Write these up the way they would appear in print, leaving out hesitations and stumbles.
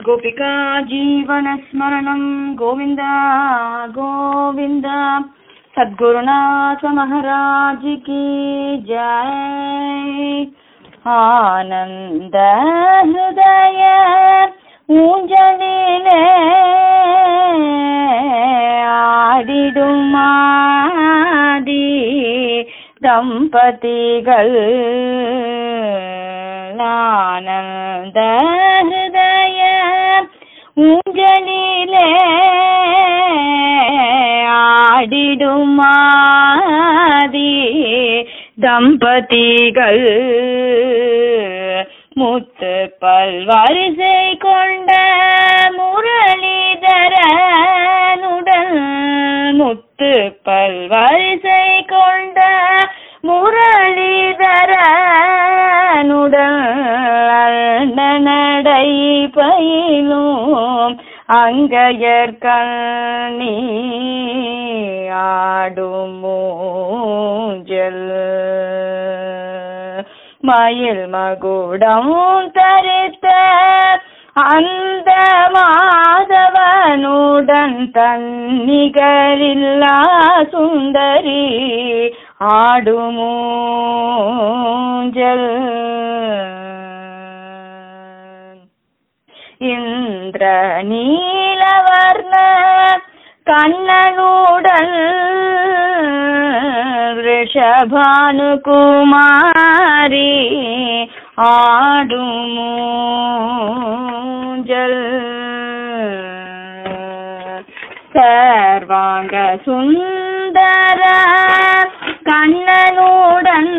गोपिका जीवनस्मरणं गोविंद गोविंद। सद्गुरुनाथ महाराज की जय। आनंद हृदय ஊஞ்சலிலே ஆடிடுமாதி தம்பதிகள் ஆனந்த ஹிருதய ஊஞ்சலிலே ஆடிடுமாதி தம்பதிகள் முத்து பல்வரிசை கொண்ட முரளிதரனுடன் முத்து பல்வரிசை கொண்ட முரளிதரனுடன் நடை பயிலும் அங்கையர்கண்ணி ஆடுமூஞ்சல் மயில் மகுடம் தரித்த அந்த மாதவனுடன் தன்னிகரில்லா சுந்தரி ஆடுமூஞ்சல் இந்திர நீலவர்ண கண்ணனுடன் ரிஷபானுகுமாரி ஆடுமூஞ்சல் சர்வாங்க சுந்தர கண்ணனுடன்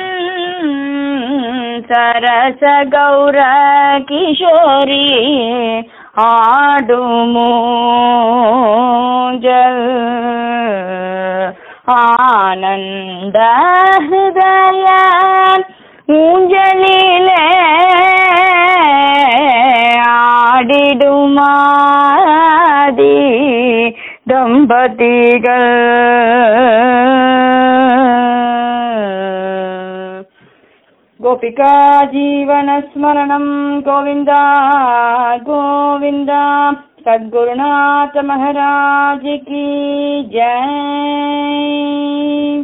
சரச கௌர கிஷோரி ஆடுமூஞ்சல் ஆனந்த ஹிருதய ஊஞ்சலிலே ஆடிடுமாதி தம்பதிகள் गोपिका जीवनस्मरणं गोविंद गोविंद। सद्गुरुनाथ महाराज की जय।